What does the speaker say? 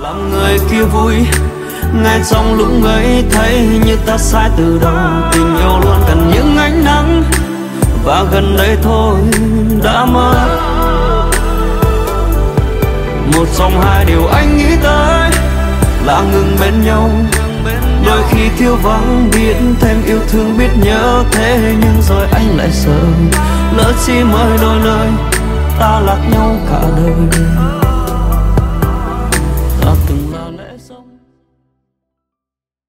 Làm người kia vui ngay trong lúc ấy thấy như ta sai từ đầu. Tình yêu luôn cần những ánh nắng và gần đây thôi đã mất. Một trong hai điều anh nghĩ tới là ngừng bên nhau. Đôi khi thiếu vắng biết thêm yêu thương biết nhớ thế, nhưng rồi anh lại sợ lỡ chỉ mới đôi lời ta lạc nhau cả đời.